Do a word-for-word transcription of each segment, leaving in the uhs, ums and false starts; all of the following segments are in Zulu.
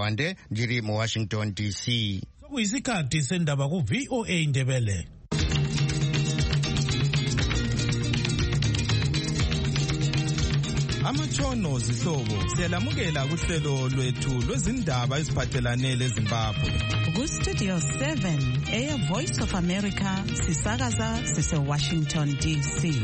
Mawande ndiri mu Washington D C. Kuyisikhathi sendaba ku V O A Ndebele. Amatshono zihlobo siyalamukela kuhlelo lwethu lwezindaba eziphathelane leZimbabwe. Ku Studio seven eya Voice of America sisakaza sise Washington D C.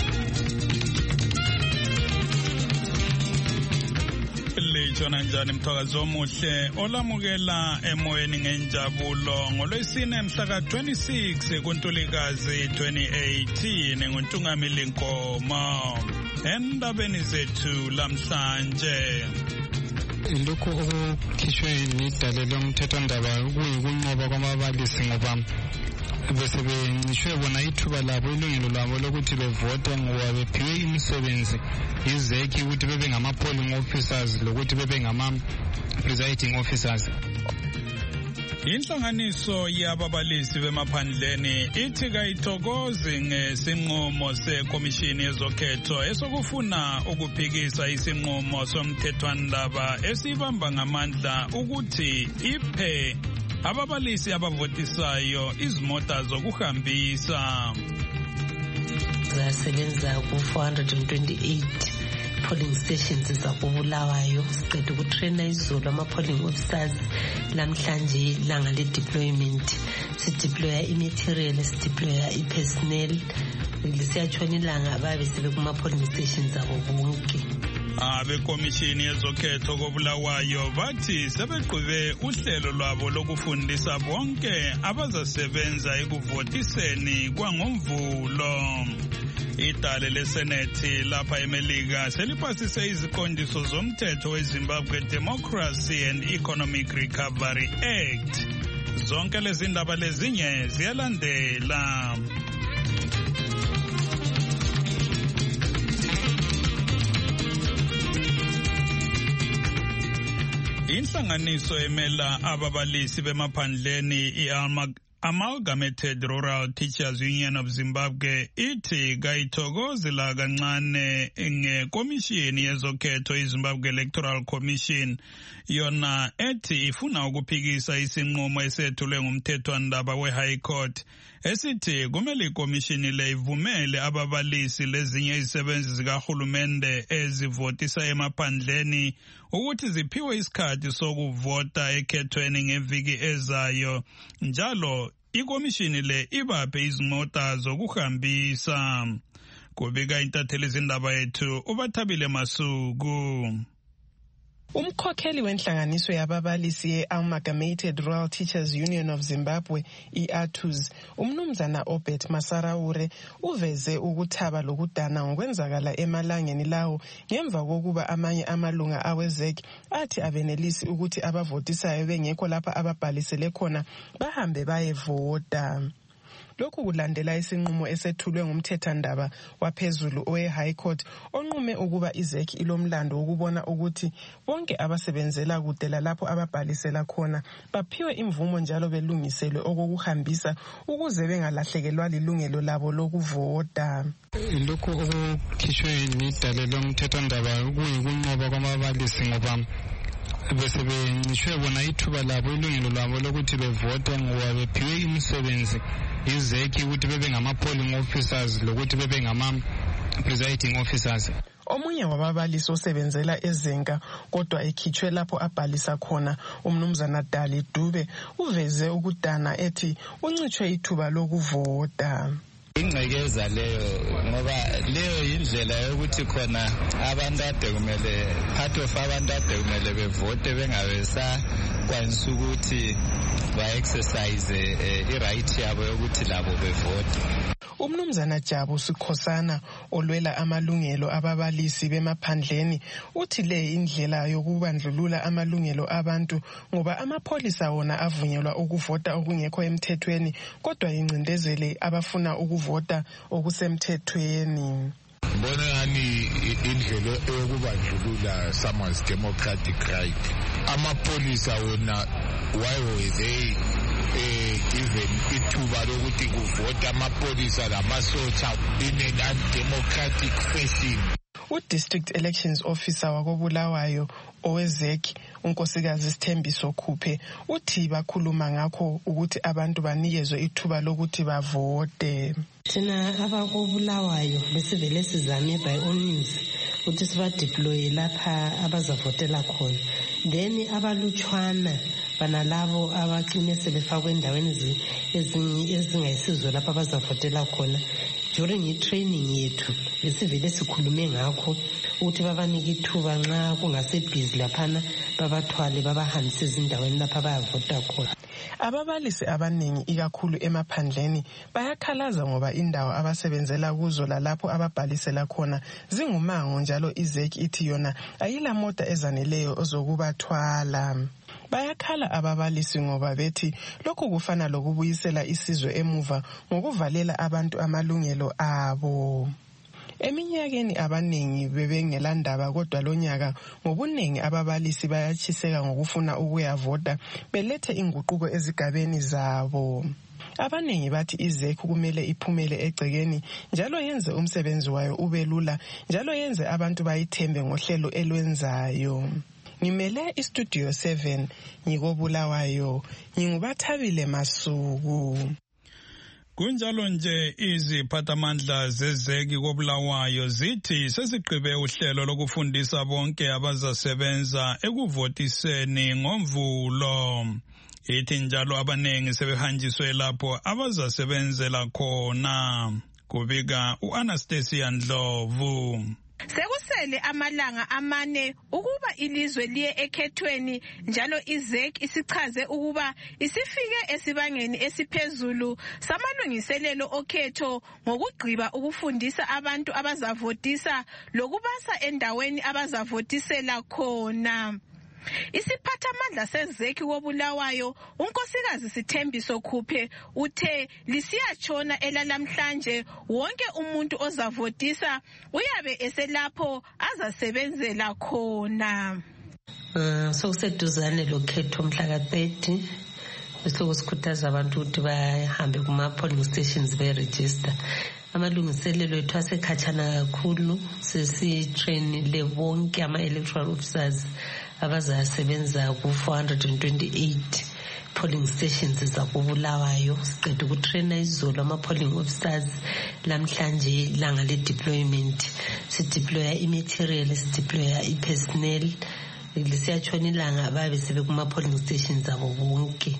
Lejona njani mthakazo omuhle olamukela emoyeni ngenjabulo ngolwesine mhla ka twenty-six kuNtulikazi twenty eighteen nguNtungamili Nkomo. Endabeni zethu lamhlanje lokho okukhishwe lidale lomthethondaba kuyikunqoba kwamabalisi ngoba bese bencishwe bona ithuba labo ilungelo labo lokuthi bevote ngoba bephiwe imisebenzi yizeki ukuthi bebe ngama-polling officers lokuthi bebe ngama-presiding officers. Inhlanganiso yababalisi bemaphandleni ithi kayithokozi ngesinqumo sekomishini yezokhetho esokufuna ukuphikisa isinqumo somthethwandaba esibamba ngamandla ukuthi iphe ababalisi abavotisayo izimota zokuhambisa. Zasebenza ku four hundred twenty-eight polling stations zakubulawayo siqeda ukutraina izolo ama-polling officers lamhlanje ilanga le-deployment sideploya i-material sideploya i-personnel lisiyatshona ilanga babe sebekuma-polling stations abo bonke. Abekomishini yezokhetho kobulawayo bathi sebeqhube uhlelo lwabo lokufundisa bonke abazasebenza ekuvotiseni kwangomvulo. Idale lesenethi lapha eMelika selipasise iziqondiso zomthetho weZimbabwe Democracy and Economic Recovery Act. Zonke lezi ndaba lezinye ziyalandela. Inhlanganiso emela ababalisi bemaphandleni i-Alma Amalgamated Rural Teachers Union of Zimbabwe ithi kayithokozela kancane ngekomishini yezokhetho iZimbabwe Electoral Commission yona ethi ifuna ukuphikisa isinqumo esethulwe ngumthethwandaba we-High Court esithi kumele ikomishini le ivumele ababalisi lezinye izisebenzi zikahulumende ezivotisa emaphandleni ukuthi ziphiwe isikhathi sokuvota ekhethweni ngeviki ezayo njalo ikomishini le ibaphe izimota zokuhambisa. Kubika intatheli izindaba yethu uBathabile Masuku. Umkhokheli wenhlanganiso yababalisi ye-Amalgamated Rural Teachers Union of Zimbabwe, i-A T U Z, umnumzana Obert Masaraure, uveze ukuthaba lokudana ngokwenzakala emalangeni lawo ngemva kokuba amanye amalunga awezeki athi abenelisi ukuthi abavotisayo bengekho lapha ababhalisele khona bahambe bayevota. Lokhu kulandela isinqumo esethulwe ngumthethwandaba waphezulu owe-High Court onqume ukuba izeki ilomlando ukubona ukuthi bonke abasebenzela kude lalapho ababhalisela khona baphiwe imvumo njalo belungiselwe okokuhambisa ukuze bengalahlekelwa lilungelo labo lokuvota. Lokhu okukhishwe lidale lomthethwandaba kuyikunqoba kwamabalisi ngoba bese bencishwe bona ithuba labo ilungelo labo lokuthi bevote ngoba bephiwe imisebenzi yizeki ukuthi bebe ngama-polling officers lokuthi bebe ngama-presiding officers. Omunye wababalisi osebenzela eZenga kodwa ekhitshwe lapho abhalisa khona umnumzana Dali Dube uveze ukudana ethi uncitshwe ithuba lokuvota. Ingcekeza leyo ngoba leyo indlela yokuthi khona abantu ade kumele part of abantu ade kumele bevote bengabesa kwanisa ukuthi ba-exercise i-right yabo yokuthi labo bevote. Umnumzana Jabu Sikhosana olwela amalungelo ababalisi bemaphandleni uthi le indlela yokubandlulula amalungelo abantu ngoba amapholisa wona avunyelwa ukuvota okungekho emthethweni kodwa incindezele abafuna ukuvota okusemthethweni. Bona yani indlela yokubandlulula someone's democratic right. Amapholisa wona why were they uh, given ithuba lokuthi kuvota amapolisa lamasotha in an undemocratic fashion? U-District Elections Officer wakobulawayo owezeki unkosikazi Sithembiso Khuphe uthi bakhuluma ngakho ukuthi abantu banikezwe ithuba lokuthi bavote. Thina abakobulawayo besivele sizame by all means ukuthi siba deploy lapha abazavotela khona. Then abalutshwana banalabo abaqine sebefakwe endaweni ezingayisizo lapha abazavotela khona. During i-training yethu besivele sikhulume ngakho ukuthi babanike ithuba nxa kungase busy laphana babathwale babahambise ezindaweni lapha bayavota khona. Ababalisi abaningi ikakhulu emaphandleni bayakhalaza ngoba indawo abasebenzela kuzo lalapho ababhalisela khona zingumango, njalo izeki ithi yona ayila mota ezaneleyo ozokubathwala. Bayakhala ababalisi ngoba bethi lokhu kufana lokubuyisela isizwe emuva ngokuvalela abantu amalungelo abo. Eminyakeni abaningi bebengelandaba, kodwa lonyaka ngobuningi ababalisi bayachiseka ngokufuna ukuyavota belethe inguquko ezigabeni zabo. Abaningi bathi izeki kumele iphumele egcekeni njalo yenze umsebenzi wayo ube lula, njalo yenze abantu bayithembe ngohlelo elwenzayo. Ngimele istudio seven ngikobulawayo, ngingubathabile Masuku. Kunjalo nje iziphathamandla zezeki kobulawayo zithi sesigqibe uhlelo lokufundisa bonke abazasebenza ekuvotiseni ngoMvulo. Ithi njalo abanengi sebehanjiswe lapho abazasebenzela khona. Kubika uAnastasia Ndlovu. Sekusele amalanga amane ukuba ilizwe liye ekhethweni, njalo izeki isichaze ukuba isifike esibangeni esiphezulu samalungiselelo okhetho ngokugqiba ukufundisa abantu abazavotisa lokubasa endaweni abazavotisela khona. Isiphathamandla sezeki kobulawayo unkosikazi Sithembiso Khuphe uthe lisiyatshona elalamhlanje wonke umuntu ozavotisa uyabe eselapho azasebenzela khona. Uh, so kuseduzane lokhetho mhla ka thirty besikukhuthaza abantu ukuthi bahambe kuma polling stations be-register. Amalungiselelo ethu asekhatshana kakhulu, sesi-trainile bonke ama-electoral officers abazasebenza ku four hundred twenty-eight polling stations zakobulawayo. Siqeda ukutraina izolo ama-polling officers lamhlanje ilanga le-deployment. Sideploya i-material, sideploya i-personnel. Lisiyatshona ilanga babe sebe kuma-polling stations zabo bonke.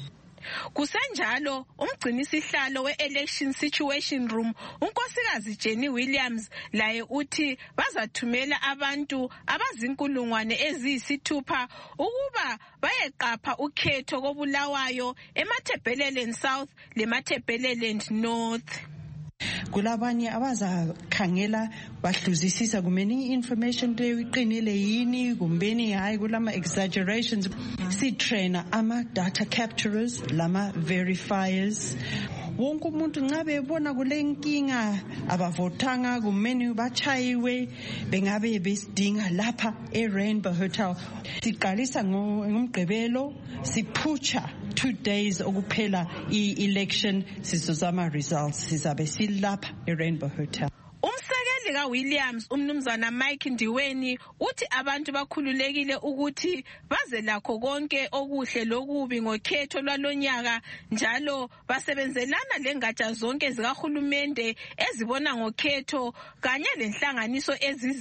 Kusenjalo umgcinisihlalo we-election situation room unkosikazi Jenny Williams laye uthi bazathumela abantu abazinkulungwane eziyisithupha ukuba bayeqapha ukhetho kobulawayo eMatabeleland South leMatabeleland North. Kulabanye abazakhangela bahluzisisa kumeni information leyo iqinile yini kumbeni hayi kulama exaggerations. Si trainer ama data capturers lama verifiers. Wonke umuntu nxa bebona kule nkinga abavotanga kumeni bachayiwe bengabe besidinga lapha eRainbow Hotel. Siqalisa ngomgqibelo siphutsha two days okuphela i-election sizozama results sizabe silapha eRainbow Hotel. Umsekeli kaWilliams umnumzana Mike Ndiweni uthi abantu bakhululekile ukuthi baze lakho konke okuhle lokubi ngokhetho lwalonyaka, njalo basebenzelana lengatsha zonke zikahulumende ezibona ngokhetho kanye lenhlanganiso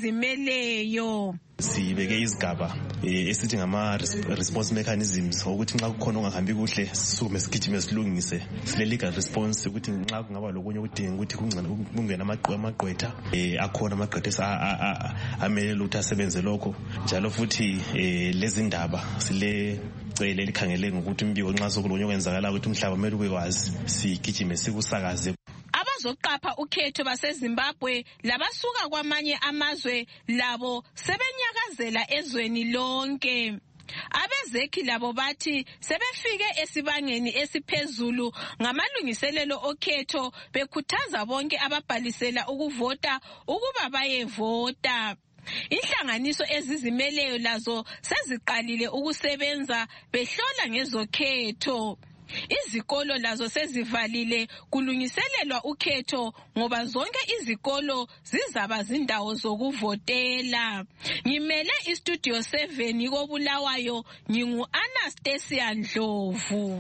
ezizimeleyo. Sibeke izigaba esithi ngama response mechanisms ukuthi nxa kukhona ongahambi kuhle sisukume sigijime silungise. Sile legal response ukuthi nxa kungaba lokunye ukudinga ukuthi kungena amagqwetha akhona amagqwetha amele ukuthi asebenze lokho, njalo futhi lezi ndaba sile cele likhangele ngokuthi umbiko nxa sokulunye okwenzakala ukuthi umhlaba kumele ukwazi sigijime sikusakaze. Abazoqapha ukhetho baseZimbabwe labasuka kwamanye amazwe labo sebenyakazela ezweni lonke. Abezeki labo bathi sebefike esibangeni esiphezulu ngamalungiselelo okhetho bekhuthaza bonke ababhalisela ukuvota ukuba bayevota. Inhlanganiso ezizimeleyo lazo seziqalile ukusebenza behlola ngezokhetho. Izikolo lazo sezivalile kulungiselelwa ukhetho ngoba zonke izikolo zizaba zindawo zokuvotela. Ngimele istudio seven koBulawayo, ngingu Anastasia Ndlovu.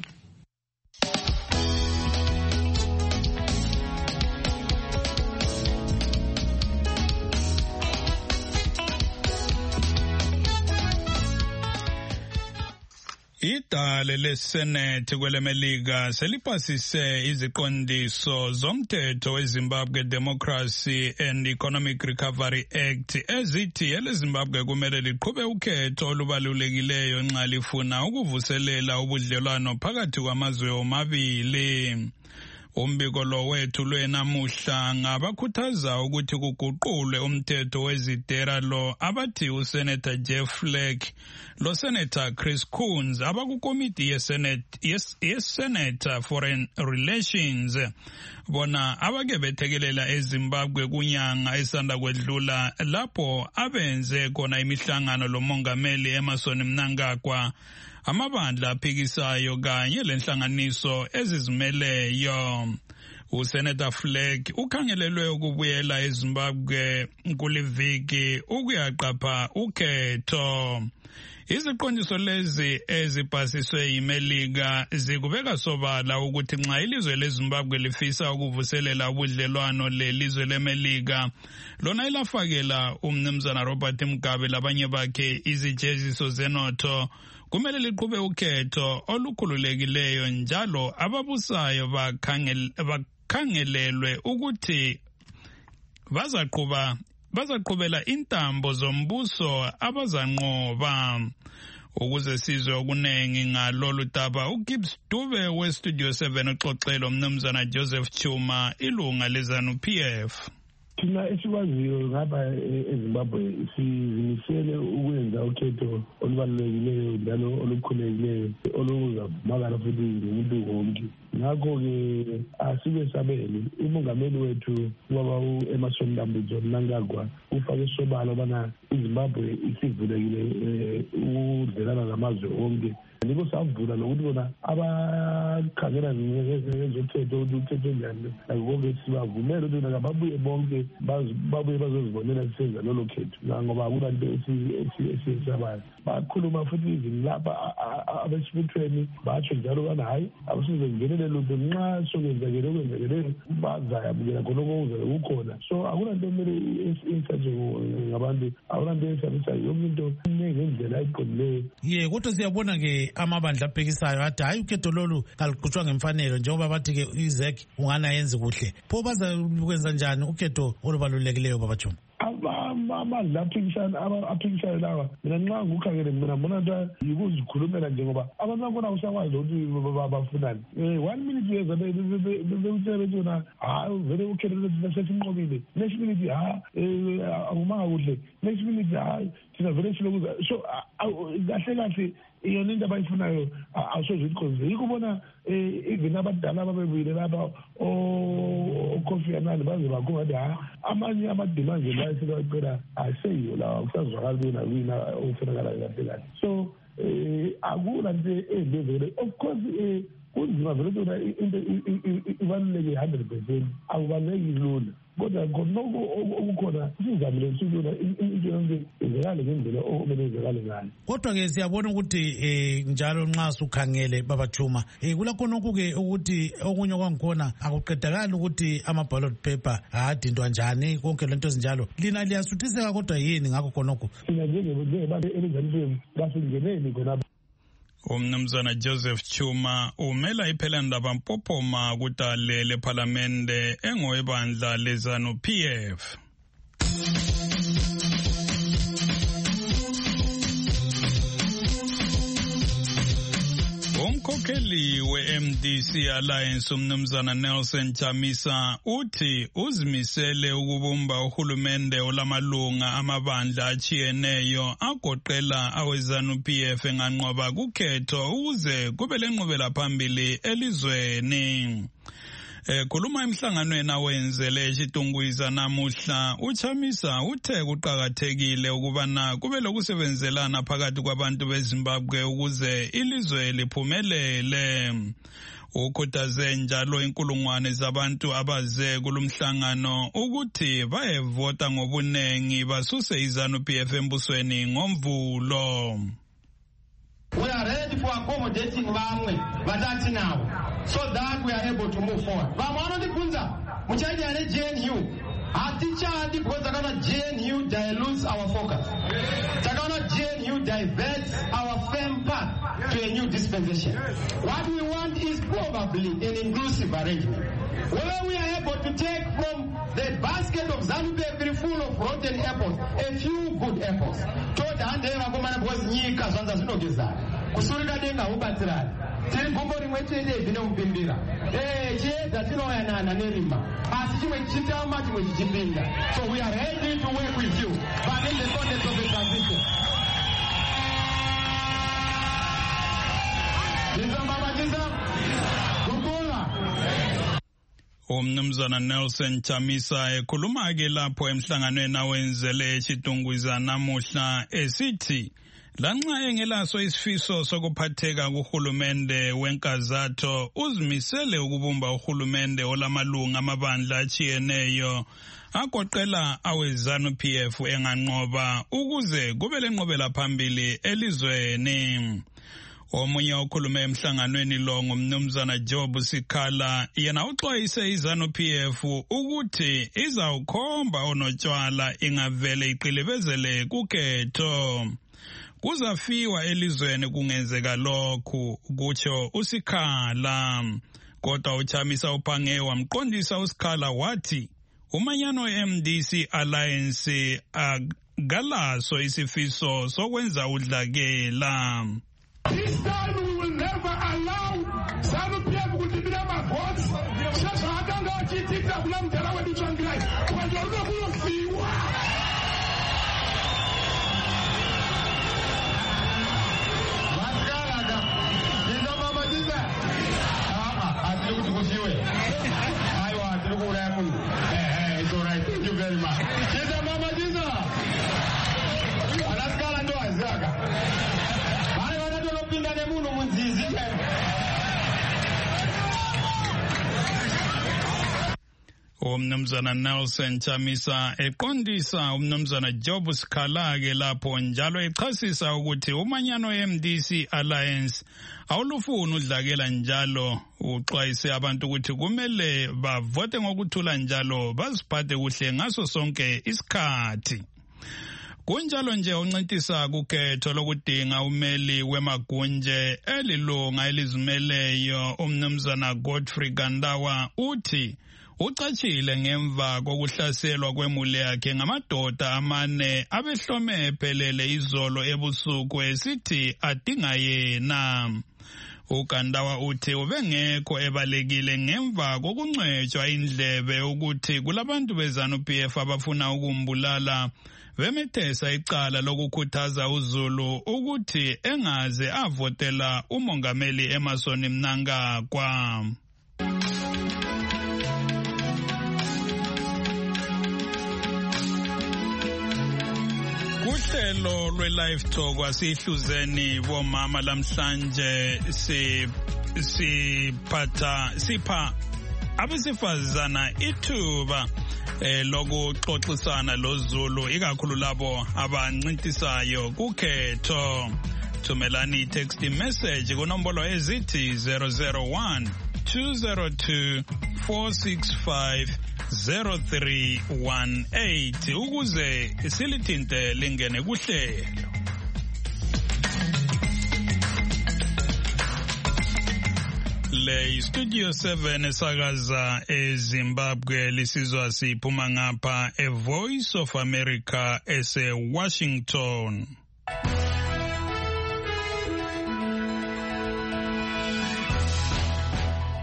Idale leSenate kwelemelika selipasise iziqondiso zomthetho weZimbabwe Democracy and Economic Recovery Act ezithi eleZimbabwe kumele liqhube ukhetho olubalulekileyo nxa lifuna ukuvuselela ubudlelwano phakathi kwamazwe omabili. Umbiko lo wethu lwenamuhla ngabakhuthaza ukuthi kuguqulwe umthetho wezidera lo abathi uSenator Jeff Flake lo Senator Chris Coons abakukomiti yeSenate yes, yeSenator Foreign Relations bona abake bethekelela eZimbabwe kunyanga esanda kwedlula lapho abenze khona imihlangano lomongameli Emmerson Mnangagwa, amabandla aphikisayo kanye lenhlanganiso ezizimeleyo. USenator Flake ukhangelelwe ukubuyela eZimbabwe kuliviki ukuyaqapha ukhetho. Iziqondiso lezi ezipasiswe yimelika zikubeka sobala ukuthi nxa ilizwe leZimbabwe lifisa ukuvuselela ubudlelwano lelizwe lemelika, lona ilafakela umnumzana Robert Mugabe labanye bakhe izijeziso zenotho, kumele liqhube ukhetho olukhululekileyo njalo ababusayo bakhangelelwe ukuthi bazaqhuba bazaqhubela intambo zombuso abazanqoba. Ukuze sizwe okunengi ngalolu daba, uGibbs Dube weStudio seven uxoxela umnumzana Joseph Chuma, ilunga leZANU P F. Thina esikwaziyo ngapha eZimbabwe sizimisele ukwenza ukhetho olubalulekileyo njalo olukhululekileyo oluzavumakala futhi ngumuntu wonke. Ngakho-ke asibe sabele umongameli wethu ubaba u-Emmerson Mnangagwa ufake sobala ubana iZimbabwe isivulekile ukudlelana namazwe onke. Niko savula nokuthi bona abakhangela ngezothetho ukuthi uthetho njani konke sibavumele ukuthi babuye bonke babuye bazozibonela sisenza lolo khetho ngoba akulanto esiyisabayo. Bakhuluma futhi izini lapha abesibuthweni batsho njalo bana hayi abasizengenele lutho nxa sokwenzakele okwenzakeleyo bazayabukela khonoko okuzabe kukhona. So akulanto emele isatshwe ngabantu, akulanto esabisayo, yonke into ngendlela eqondileyo. Ye kodwa siyabona-ke amabandla aphikisayo athi hayi ukhetho lolu kaluqhutshwa ngemfanelo njengoba bathi-ke izec ungana yenzi kuhle. Pho bazakwenza njani ukhetho olubalulekileyo babajuma? Amandla aphikisayo lawa mina nxa ngukhangele mina mbona nto yikuzikhulumela nje ngoba abantu bakhona usakwazi ukuthi bafunani. One minute uyeza bewutshela bethi yona hayi vele ukhetho lwethu sesinqobile, next minute ha akumanga kuhle, next minute hayi thina vele silokuza. So kahle kahle iyona into abayifunayo awusoze uyikhonze. Yikubona even abadala ababebuyile lapha oKofi Annan baze bakhona bathi ha amanye amadimanje la esibacela aseyiyo lawa kusazwakala wena wina ofunakala kahle kahle. So akula nje ezivele of course kunzima vele ukuthi into ibaluleke one hundred percent akubaluleki lula, kodwa khonoko okukhona sizamile siyona into yonke izekale ngendlela okumele izekale ngayo. Kodwa-ke siyabona ukuthi njalo nxa sukhangele babajuma kulakhonokhu-ke ukuthi okunye kwangikhona akuqedakali ukuthi ama-ballot paper adintwa njani konke lento ezinjalo. Lina liyasuthiseka kodwa yini ngakho khonokho? Thina njengebantu elizanifeni kasingeneni khonapho. Umnumzana Joseph Chuma umela iPhelandaba Mpophoma kudale lePhalamende engowebandla leZANU P F. Umkhokheli we-M D C Alliance umnumzana Nelson Chamisa uthi uzimisele ukubumba uhulumende olamalunga amabandla achiyeneyo agoqela aweZANU P F enganqoba kukhetho ukuze kube lenqubela phambili elizweni. ekhuluma emhlanganweni awenzele eShitungwiza namuhla uChamisa uthe kuqhakathekile ukubana kube lokusebenzelana phakathi kwabantu beZimbabwe ukuze ilizwe liphumelele. Ukhuthaze njalo inkulungwane zabantu abaze kulumhlangano ukuthi bayevota ngobunengi basuse iZANU-P F embusweni ngoMvulo. We are ready for accommodating vamwe vatati now so that we are able to move forward. Vamwe vanondibvunza muchaita here J N U. Hatichadi because takaona J N U dilutes our focus. Takaona J N U diverts our firm path to a new dispensation. What we want is probably an inclusive arrangement where we are able to take from the basket of ZANU-P F full of rotten apples a few good apples. Toda handeva komana because nyika zvanza zvinogezana. Kusurika denga ubatsirana. Tiri gombo rimwe chete zvinomupimbira. Eh, chiedza tinoyanana nerimba. Asi chimwe chichitama chimwe chichipinda. So we are ready to work with you, but in the context of the transition. Umnumzana Nelson Chamisa ekhuluma ke lapho emhlanganweni awenzele eShitungwiza namuhla esithi lanxa engelaso isifiso sokuphatheka kuhulumende wenkazatho uzimisele ukubumba uhulumende olamalunga amabandla achiyeneyo agoqela aweZANU-P F enganqoba ukuze kube lenqobela phambili elizweni. Omunye okhulume emhlanganweni lo ngumnumzana Job Sikhala yena uxwayise iZANU-P F ukuthi izawukhomba onotshwala ingavele iqilibezele kukhetho. Kuzafiwa elizweni kungenzeka lokhu kutsho uSikhala. Kodwa uChamisa uphange wamqondisa uSikhala wathi umanyano M D C Alliance akalaso isifiso sokwenza udlakela. This time we will never allow ZANU-P F to divide our votes. Sasa hatanga wachitika kula mtala wetu changirai. Kwa njoruka kuyo fiwa. Maskaraga. Nino mama jiza. Ah, atilu kutukusiwe. Aiwa, atilu kura mungu. Eh, eh, it's alright. Thank you very much. Jiza mama jiza. Anaskala ndo azaka. Umnumzana Nelson Chamisa eqondisa umnumzana Job Sikhala ke lapho njalo echasisa ukuthi umanyano M D C Alliance awulufuni udlakela njalo uxwayise abantu ukuthi kumele bavote ngokuthula njalo baziphathe kuhle ngaso sonke isikhathi. Kunjalo nje uncintisa kukhetho lokudinga umeli wemagunje elilunga elizimeleyo umnumzana Godfrey Gandawa uthi ucachile ngemva kokuhlaselwa kwemuli yakhe ngamadoda amane abehlome ephelele izolo ebusuku esithi adinga yena. uGandawa uthi ubengekho ebalekile ngemva kokuncwetshwa indlebe ukuthi kulabantu beZANU-P F abafuna ukumbulala bemethesa icala lokukhuthaza uZulu ukuthi engaze avotela umongameli Emmerson Mnangagwa. Kuhlelo lwe-Live Talk wasihluzeni bomama lamhlanje si siphatha sipha abesifazana ithuba eh lokuxoxisana loZulu ikakhulu labo abancintisayo kukhetho. Thumelani text message kunombolo ezithi zero zero one two zero two four six five zero three one eight ukuze silithinte lingene kuhlelo. Le Studio seven esakaza eZimbabwe lisizwa siphuma ngapha e Voice of America ese Washington.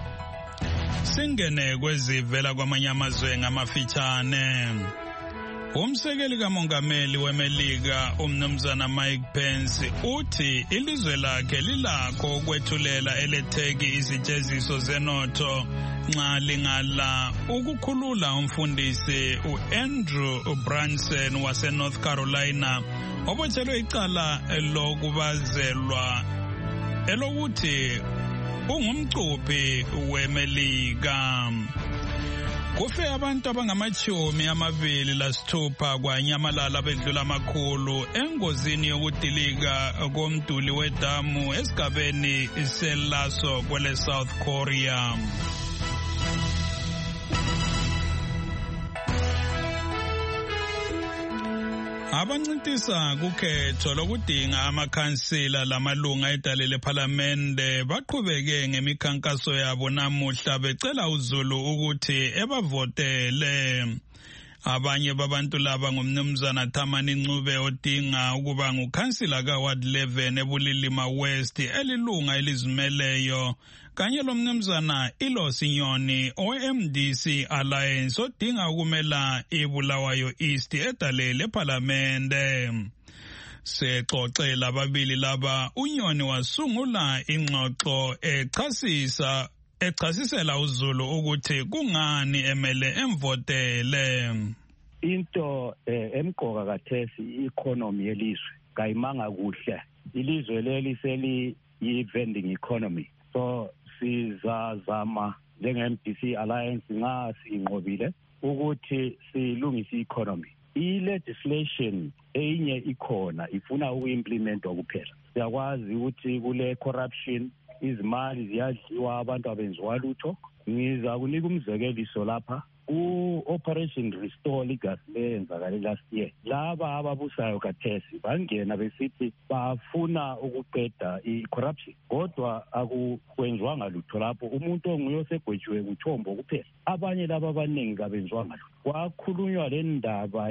Singene kwezivela kwamanye amazwe ngamafitshane. Umsekeli kamongameli weMelika umnumzana Mike Pence uthi ilizwe lakhe lilakho ukwethulela eletheki izijeziso zenotho nxa lingala ukukhulula umfundisi uAndrew Branson waseNorth Carolina obotshelwe icala lokubazelwa elokuthi ungumcuphi weMelika. Kufe abantu abangamachumi amabili lasithupha kwanyamalala bedlula amakhulu engozini yokudilika komduli wedamu esigabeni seLaso kwele South Korea. Abancintisa kukhetho lokudinga amakhansila lamalunga edale lephalamende baqhubeke ngemikhankaso yabo namuhla becela uZulu ukuthi ebavotele. Abanye babantu laba ngumnumzana Thamani Ncube odinga ukuba ngukhansila kaWard eleven eBulilima West elilunga elizimeleyo kanye lomnumzana Ilosi Nyoni o-M D C Alliance odinga ukumela iBulawayo East edale lephalamende. Sexoxela ababili laba uNyoni wasungula ingxoxo echasisa echasisela uZulu ukuthi kungani emele emvotele. Into emqoka kathesi i-economy yelizwe kayimanga kuhle. Ilizwe leli seli yi-vending economy. So sizazama njenge-M D C Alliance nga sinqobile ukuthi silungise i-economy. I-legislation eyinye ikhona ifuna uku-implementwa kuphela. Siyakwazi ukuthi kule corruption izimali ziyadliwa abantu abenziwa lutho. Ngiza kunika umzekeliso lapha ku-Operation Restore legacy leyenzakale last year. Laba ababusayo kathesi bangena besithi bafuna ukuqeda i-corruption kodwa akukwenziwanga lutho lapho. Umuntu onguye osegwetshiwe kuthombo kuphela. Abanye laba abaningi kabenziwanga lutho. Kwakhulunywa le ndaba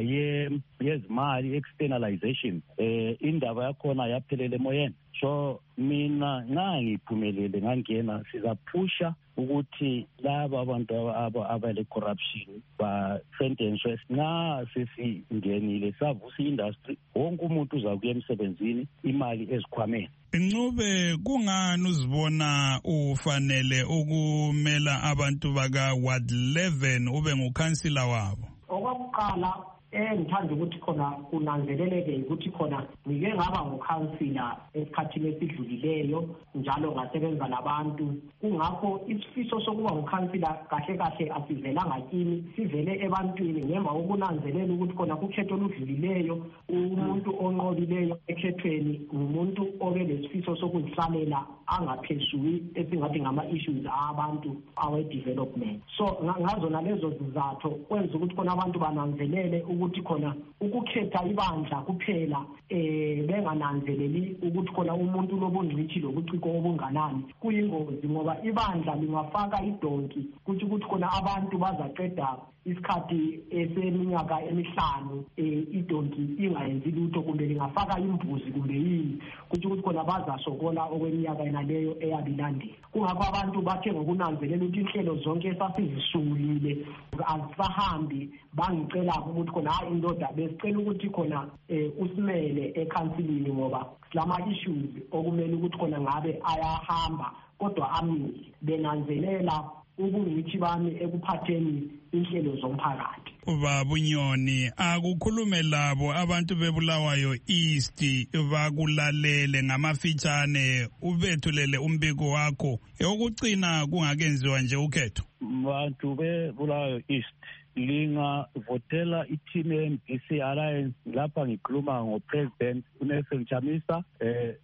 yezimali externalization, eh indaba yakhona yaphelele emoyeni. So mina nxa ngiphumelele ngangena sizaphusha ukuthi laba abantu abale corruption ba sentence nxa sesingenile savusa industry wonke umuntu uzakuya emsebenzini imali ezikhwameni. Ncube kungani uzibona ufanele ukumela abantu baka Ward eleven ube ngukhansila wabo? Okokuqala engithanda ukuthi khona kunanzeleleke ukuthi khona ngike ngaba ngukhansila esikhathini esidlulileyo njalo ngasebenza labantu. Kungakho isifiso sokuba ngukhansila kahle kahle asivelanga kimi, sivele ebantwini ngemva kokunanzelela ukuthi khona kukhetho oludlulileyo umuntu onqobileyo ekhethweni umuntu obe lesifiso sokuzihlalela angaphezulu esingathi ngama-issues abantu awe-development. So ngazona lezo zizathu kwenza ukuthi khona abantu bananzelele ukuthi khona ukukhetha ibandla kuphela eh bengananzeleli ukuthi khona umuntu lobungcithi lobuciko obunganani kuyingozi ngoba ibandla lingafaka idonki kuthi ukuthi khona abantu bazaceda isikhathi eseminyaka emihlanu idonki ingayenzi lutho kumbe lingafaka imbuzi kumbe yini kuthi ukuthi khona bazasokola okweminyaka enaleyo eyabilandela. Kungakho abantu bathe ngokunanzelela ukuthi inhlelo zonke esasizisungulile azisahambi bangicela ukuthi khona hayi indoda besicela ukuthi khona usimele ekhansilini ngoba lama issues okumele ukuthi khona ngabe ayahamba kodwa amile benanzelela ubungithi bami ekuphatheni inhlelo zomphakathi. Babunyoni akukhulume labo abantu beBulawayo East bakulalele ngamafitshane ubethulele umbiko wakho yokucina kungakenziwa nje ukhetho. Bantu beBulawayo East linga votela i-team ye-M D C Alliance lapha ngikhuluma ngo-President uNelson Chamisa, eh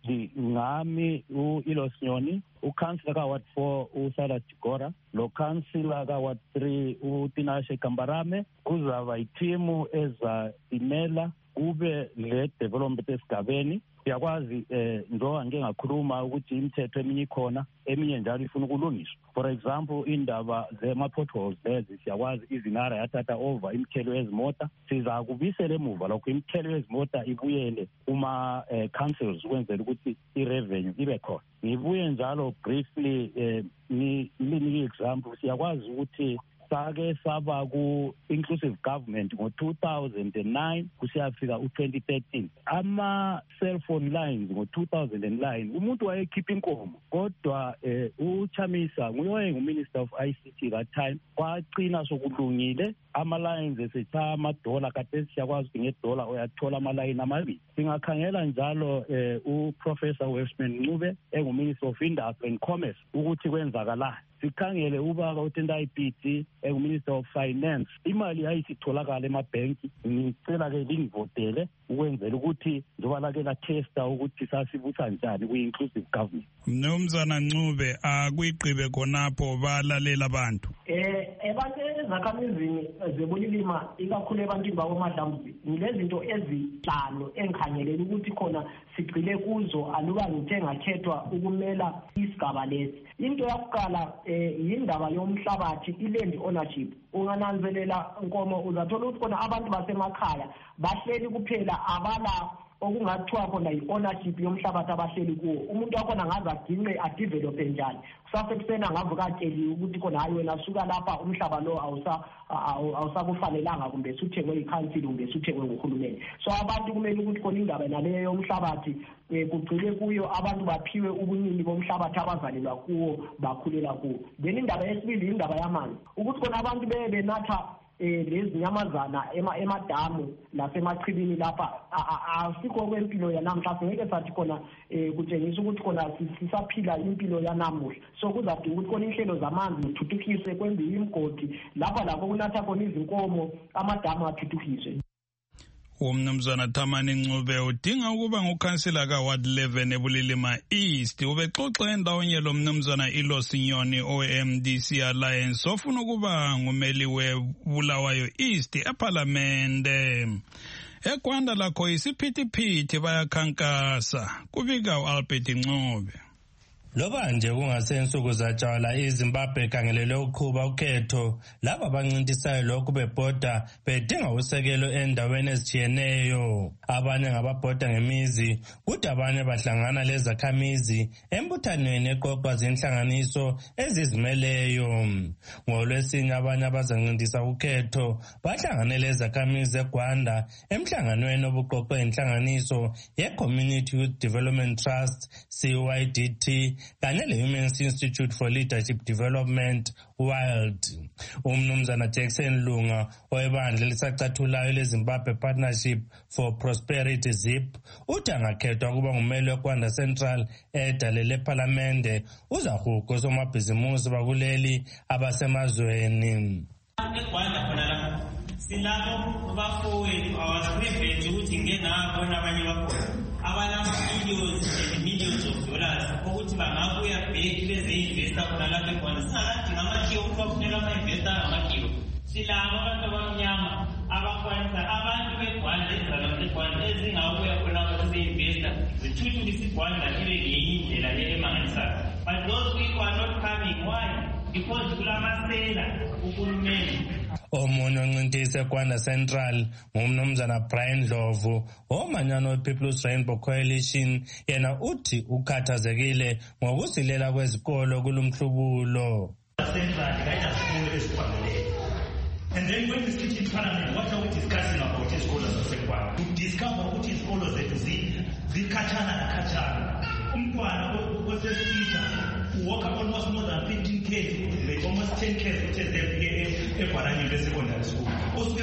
ngami u-Ilosi Nyoni, ukhansila ka-Ward four uSalat Gora, lo khansila ka-Ward three uTinashe Kambarame. Kuzaba ithimu eza imela kube le development esigabeni. Siyakwazi eh njengoba ngike ngakhuluma ukuthi imithetho eminye ikhona eminye njalo ifuna ukulungiswa. For example indaba zema-potholes lezi siyakwazi izinara yathatha over imithelo yezimota. Siza kubisela emuva lokho imithelo yezimota ibuyele uma eh, councils ukwenzela ukuthi i-revenue ibe khona. Ngibuye njalo briefly eh, ni nginike example siyakwazi ukuthi sake saba ku-inclusive government ngo-two thousand nine kusiyafika u-twenty thirteen. Ama-cellphone lines ngo-two thousand nine umuntu wayekhipha inkomo, kodwa eh, uChamisa nguye nguminister of I C T that time, kwagcina sokulungile ama-lines esetha amadola kade siyakwazi ukuthi ngedola uyathola ama-line amabili. Singakhangela njalo eh, uprofessor Westman Ncube enguminister of Industry and Commerce ukuthi kwenzakala. Sikhangele ubaba uTendai Pitsi enguminister of Finance, imali ayisitholakala emabhenki. Ngicela ke lingivotele ukwenzela ukuthi njengoba lake la testa ukuthi sasibutha njani kwi-inclusive government. Mnumzana Ncube, akuyigqibe khonapho balalela abantu. Eh abantu ezakhamizini zebulilima ikakhulu ebantwini bakoMadlamzi ngilezinto ezihlanu engikhangelele ukuthi khona sigcile kuzo aluba ngithe ngakhethwa ukumela isigaba lesi. Into yokuqala eh indaba yomhlabathi, i-land ownership. Ungananzelela Nkomo uzathola ukuthi khona abantu basemakhaya bahleli kuphela abala okungathiwa khona i-ownership yomhlabathi abahleli kuwo. Umuntu wakhona ngaze aginqe adevelope njani. Kusasekusena ngavuka atsheliwe ukuthi khona hayi wena suka lapha umhlaba lo awusa awusakufanelanga kumbe suthengwe i-council kumbe suthengwe nguhulumeni. So abantu kumele ukuthi khona indaba naleyo yomhlabathi kugcile kuyo, abantu baphiwe ubunini bomhlabathi abazalelwa kuwo bakhulela kuwo. Then indaba yesibili indaba yamanzi, ukuthi khona abantu bebe benatha eh lezi nyamazana emadamu lasemachibini lapha asikho kwempilo yanamhlanje. Ngeke sathi khona eh kutshengisa ukuthi khona sisaphila impilo yanamuhla. So kuzadinga ukuthi khona inhlelo zamanzi zithuthukiswe, kwenziwe imigodi lapha lapho kunatha khona izinkomo, amadamu athuthukiswe. Umnumzana Thamani Ncube udinga ukuba ngukhansila ka Ward eleven eBulilima East. Ubexoxa endawonye lo mnumzana Ilosinyoni o M D C Alliance ofuna ukuba ngumeli weBulawayo East eParliamente. Ekwanda lakho isiphithiphithi bayakhankasa, kubika uAlbert Ncube. Loba nje kungasensuku zatshwala iZimbabwe khangelele ukuqhuba ukhetho, laba abancintisayo lokhu bebhoda bedinga usekelo endaweni ezitshiyeneyo. Abanye ngababhoda ngemizi, kuthi abanye bahlangana lezakhamizi embuthanweni eqoqwa zinhlanganiso ezizimeleyo. NgoLwesine abanye abazancintisa ukhetho bahlanganele lezakhamizi eGwanda emhlanganweni obuqoqwe inhlanganiso ye-Community Youth Development Trust C Y D T kanye le-Women's Institute for Leadership Development Wild. Umnumzana Jackson Lunga oyebandla elisacathulayo leZimbabwe Partnership for Prosperity ZIP uthi angakhethwa ukuba ngumeli weGwanda Central edalele eParliamente uzahuga osomabhizimusi bakuleli abasemazweni. EGwanda khona lapha silapho bafowethu awasiprivilege ukuthi ngenabo nabanye bakhona abanama-millions and millions of dollars ukuthi bangabuya back beze-investa khona lapha eGwanda. Singaladinga amakhiwo ukuthi bafuneka ama-investa ngamakhiwo. Silabo abantu abamnyama abakwanisa abantu beGwanda ezizalwane eGwanda ezingabuya khona beze-investa zithuthukise iGwanda ibe ngenye indlela emangalisayo. But those people are not coming. Why? Because kulamasela uhulumeni. Omunye oncintisa eGwanda Central ngumnumzana Brian Dlovu omanyano we-People's Rainbow Coalition. Yena uthi ukhathazekile ngokusilela kwezikolo kulumhlubulo. And then when we sit in Parliament, what are we discussing about izikolo zaseGwanda? To discover ukuthi izikolo zethu zikhatshana nakhatshana. Umntwana osesitha walk almost more than fifteen K, like almost ten K, which is the Eguarani secondary school. Also,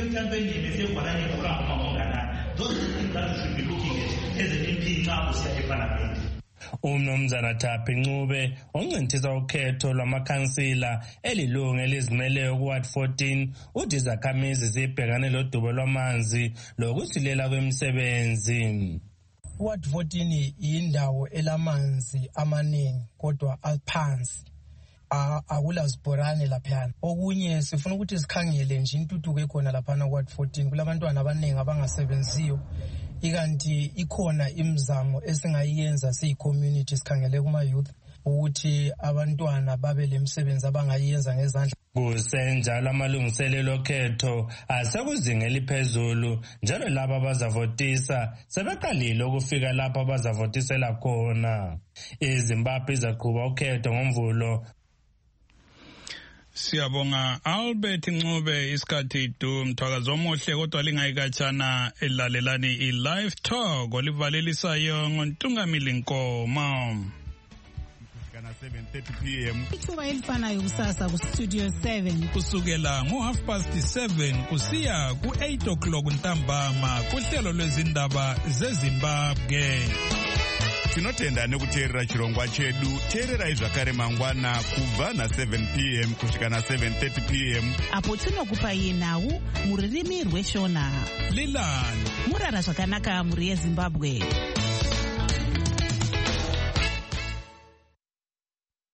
those are the things that we should be looking at as an M P now in Parliament. Umnumzana Thaphi Ncube oncintisa ukhetho lwamakhansila elilungu elizimeleyo kuWard fourteen uthi izakhamizi zibhekane lodubo lwamanzi lokusilela kwemisebenzi. Ward fourteen yindawo elamanzi amaningi kodwa aphansi, akula zibhorane laphana. Okunye sifuna ukuthi sikhangele nje intuthuko ekhona laphana Ward fourteen, kulabantwana abaningi abangasebenziyo, ikanti ikhona imizamo esingayiyenza siyi-community sikhangele kuma-youth ukuthi abantwana babe lemisebenzi abangayiyenza ngezandla. Kusenjalo amalungiselelo okhetho asekuzinga eliphezulu, njalo laba abazavotisa sebeqalile ukufika lapho abazavotisela khona. iZimbabwe izaqhuba ukhetho ngoMvulo. Siyabonga Albert Ncube isikhathi du mthakazo omuhle kodwa lingayikatshana elalelani i-live talk olivalelisayo ngoNtungamili Nkomo. seven thirty p m ithuba elifanayo kusasa ku-studio seven kusukela ngo-half past seven kusiya ku-eight o'clock ntambama kuhlelo lwezindaba zeZimbabwe. tinotenda nekuteerera chirongwa chedu. teererai zvakare mangwana kubva na-seven p m kusvika na-seven thirty p m apo tinokupai nhau muririmi rweshona. Lilani murara zvakanaka muri yeZimbabwe.